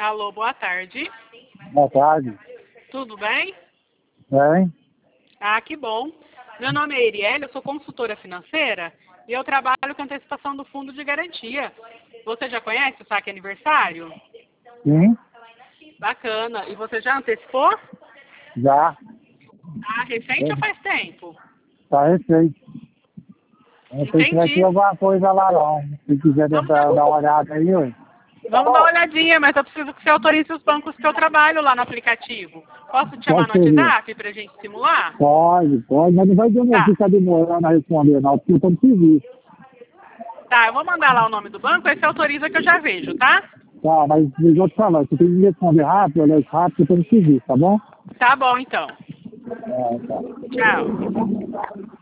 Alô, boa tarde. Boa tarde. Tudo bem? Bem? Ah, que bom. Meu nome é Erielle, eu sou consultora financeira e eu trabalho com antecipação do fundo de garantia. Você já conhece o saque aniversário? Sim? Bacana. E você já antecipou? Já. Ah, recente ou faz tempo? Tá recente. Não sei se vai ter Entendi. alguma coisa lá não. Se quiser Vamos tentar dar uma olhada aí, ué. Vamos dar uma olhadinha, mas eu preciso que você autorize os bancos que eu trabalho lá no aplicativo. Posso te chamar Pode no ser. WhatsApp pra gente simular? Pode, mas não vai Tá. ficar demorando a responder não, porque eu tô no serviço. Tá, eu vou mandar lá o nome do banco, aí você autoriza que eu já vejo, tá? Tá, mas eu vou te falar, você tem que me responder rápido, olha rápido, que eu tô no serviço, tá bom? Tá bom, então. É, tá. Tchau.